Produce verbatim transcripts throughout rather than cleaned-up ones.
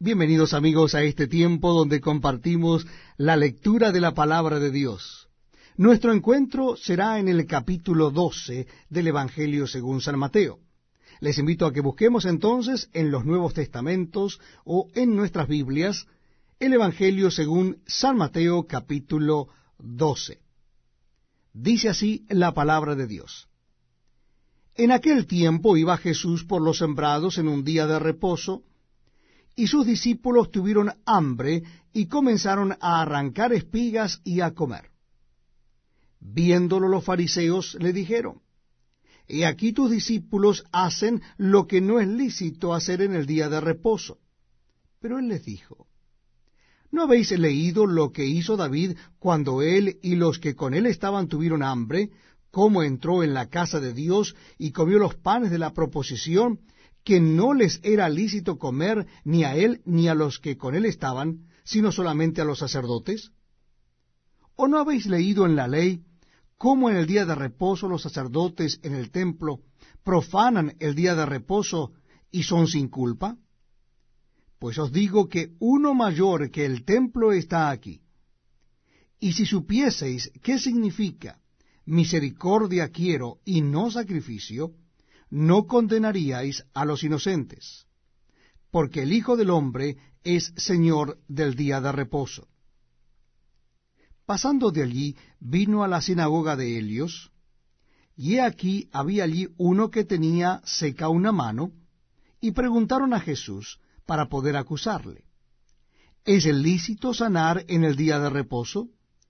Bienvenidos amigos a este tiempo donde compartimos la lectura de la palabra de Dios. Nuestro encuentro será en el capítulo doce del Evangelio según San Mateo. Les invito a que busquemos entonces en los Nuevos Testamentos o en nuestras Biblias el Evangelio según San Mateo capítulo doce. Dice así la palabra de Dios. En aquel tiempo iba Jesús por los sembrados en un día de reposo, y sus discípulos tuvieron hambre y comenzaron a arrancar espigas y a comer. Viéndolo los fariseos le dijeron: He aquí tus discípulos hacen lo que no es lícito hacer en el día de reposo. Pero él les dijo: ¿No habéis leído lo que hizo David cuando él y los que con él estaban tuvieron hambre, cómo entró en la casa de Dios y comió los panes de la proposición, que no les era lícito comer ni a él ni a los que con él estaban, sino solamente a los sacerdotes? ¿O no habéis leído en la ley cómo en el día de reposo los sacerdotes en el templo profanan el día de reposo y son sin culpa? Pues os digo que uno mayor que el templo está aquí. Y si supieseis qué significa misericordia quiero y no sacrificio, no condenaríais a los inocentes, porque el Hijo del Hombre es Señor del día de reposo. Pasando de allí, vino a la sinagoga de Helios, y he aquí había allí uno que tenía seca una mano, y preguntaron a Jesús para poder acusarle: ¿Es lícito sanar en el día de reposo?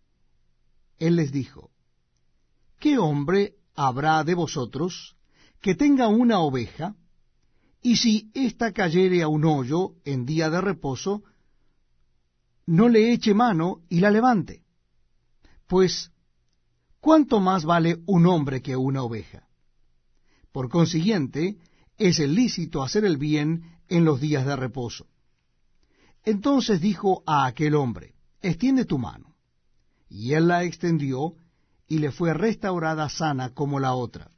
Él les dijo: ¿Qué hombre habrá de vosotros que tenga una oveja, y si ésta cayere a un hoyo en día de reposo, no le eche mano y la levante? Pues, ¿cuánto más vale un hombre que una oveja? Por consiguiente, es lícito hacer el bien en los días de reposo. Entonces dijo a aquel hombre: extiende tu mano. Y él la extendió, y le fue restaurada sana como la otra.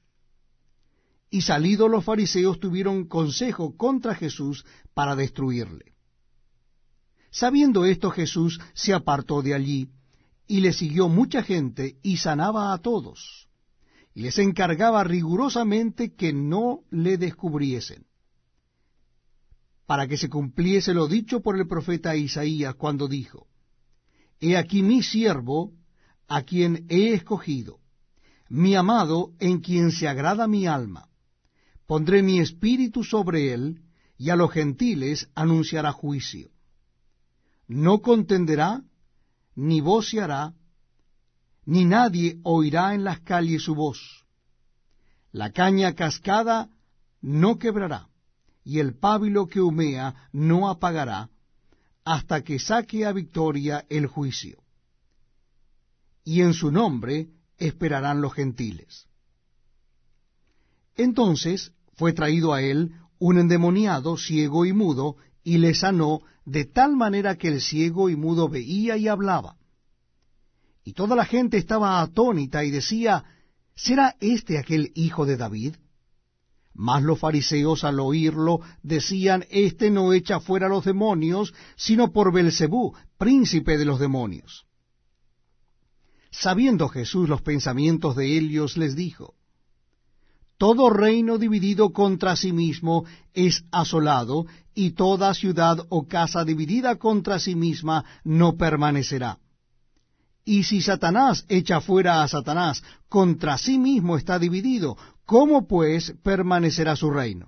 Y salidos los fariseos tuvieron consejo contra Jesús para destruirle. Sabiendo esto, Jesús se apartó de allí, y le siguió mucha gente, y sanaba a todos, y les encargaba rigurosamente que no le descubriesen, para que se cumpliese lo dicho por el profeta Isaías, cuando dijo: He aquí mi siervo, a quien he escogido, mi amado, en quien se agrada mi alma. Pondré mi espíritu sobre él, y a los gentiles anunciará juicio. No contenderá, ni voceará, ni nadie oirá en las calles su voz. La caña cascada no quebrará, y el pábilo que humea no apagará, hasta que saque a victoria el juicio. Y en su nombre esperarán los gentiles. Entonces fue traído a él un endemoniado, ciego y mudo, y le sanó, de tal manera que el ciego y mudo veía y hablaba. Y toda la gente estaba atónita y decía: ¿será este aquel hijo de David? Mas los fariseos al oírlo decían: Este no echa fuera los demonios, sino por Beelzebú, príncipe de los demonios. Sabiendo Jesús los pensamientos de ellos, les dijo: Todo reino dividido contra sí mismo es asolado, y toda ciudad o casa dividida contra sí misma no permanecerá. Y si Satanás echa fuera a Satanás, contra sí mismo está dividido, ¿cómo pues permanecerá su reino?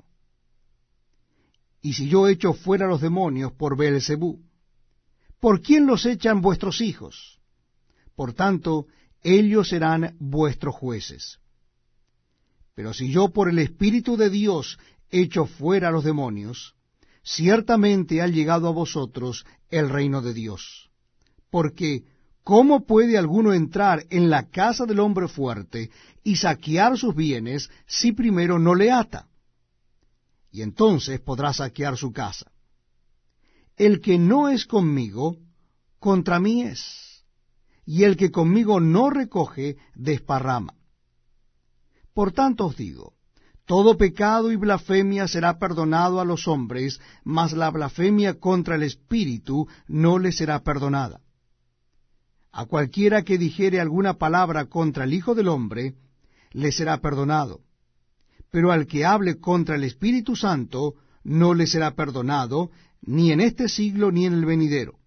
Y si yo echo fuera los demonios por Beelzebú, ¿por quién los echan vuestros hijos? Por tanto, ellos serán vuestros jueces. Pero si yo por el Espíritu de Dios echo fuera los demonios, ciertamente ha llegado a vosotros el reino de Dios. Porque, ¿cómo puede alguno entrar en la casa del hombre fuerte y saquear sus bienes si primero no le ata? Y entonces podrá saquear su casa. El que no es conmigo, contra mí es, y el que conmigo no recoge, desparrama. Por tanto os digo, Todo pecado y blasfemia será perdonado a los hombres, mas la blasfemia contra el Espíritu no le será perdonada. A cualquiera que dijere alguna palabra contra el Hijo del Hombre, le será perdonado. Pero al que hable contra el Espíritu Santo, no le será perdonado, ni en este siglo ni en el venidero.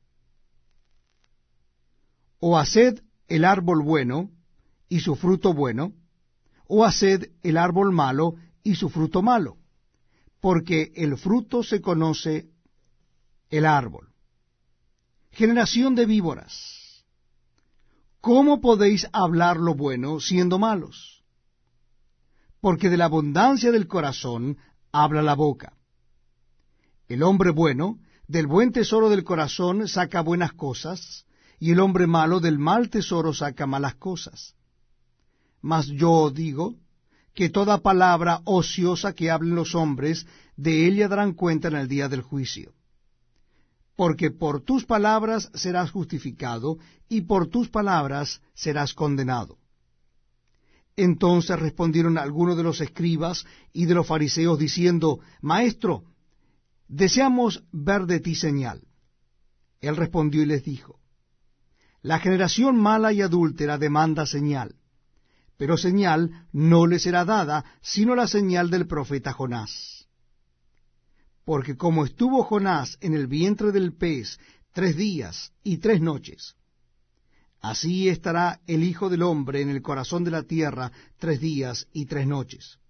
O haced el árbol bueno, y su fruto bueno, o haced el árbol malo, y su fruto malo, porque el fruto se conoce el árbol. Generación de víboras, ¿cómo podéis hablar lo bueno siendo malos? Porque de la abundancia del corazón habla la boca. El hombre bueno del buen tesoro del corazón saca buenas cosas, y el hombre malo del mal tesoro saca malas cosas. Mas yo digo que toda palabra ociosa que hablen los hombres, de ella darán cuenta en el día del juicio. Porque por tus palabras serás justificado, y por tus palabras serás condenado. Entonces respondieron algunos de los escribas y de los fariseos, diciendo, Maestro, deseamos ver de ti señal. Él respondió y les dijo, La generación mala y adúltera demanda señal, pero señal no le será dada, sino la señal del profeta Jonás. Porque como estuvo Jonás en el vientre del pez tres días y tres noches, así estará el Hijo del Hombre en el corazón de la tierra tres días y tres noches.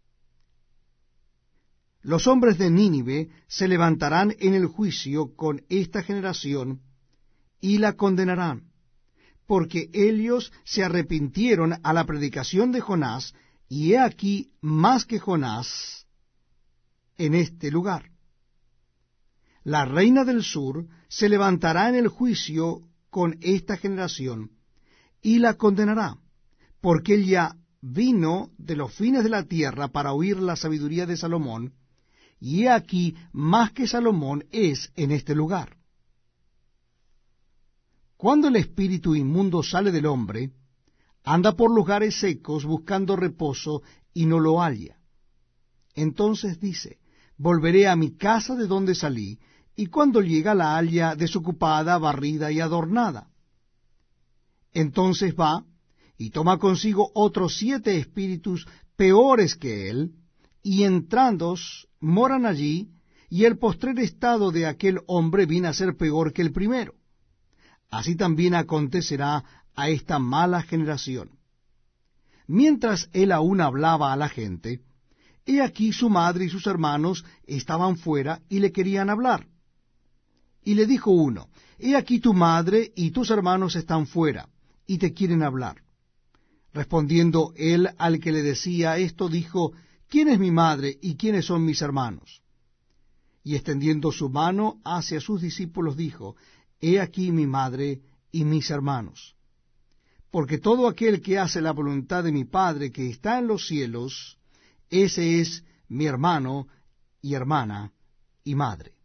Los hombres de Nínive se levantarán en el juicio con esta generación y la condenarán, porque ellos se arrepintieron a la predicación de Jonás, y he aquí más que Jonás en este lugar. La reina del sur se levantará en el juicio con esta generación, y la condenará, porque ella vino de los fines de la tierra para oír la sabiduría de Salomón, y he aquí más que Salomón es en este lugar. Cuando el espíritu inmundo sale del hombre, anda por lugares secos buscando reposo y no lo halla. Entonces dice, volveré a mi casa de donde salí, y cuando llega la halla desocupada, barrida y adornada. Entonces va y toma consigo otros siete espíritus peores que él, y entrando moran allí, y el postrer estado de aquel hombre viene a ser peor que el primero. Así también acontecerá a esta mala generación. Mientras él aún hablaba a la gente, he aquí su madre y sus hermanos estaban fuera y le querían hablar. Y le dijo uno, he aquí tu madre y tus hermanos están fuera, y te quieren hablar. Respondiendo él al que le decía esto, dijo, ¿quién es mi madre y quiénes son mis hermanos? Y extendiendo su mano hacia sus discípulos, dijo, he aquí mi madre y mis hermanos. Porque todo aquel que hace la voluntad de mi Padre que está en los cielos, ese es mi hermano y hermana y madre.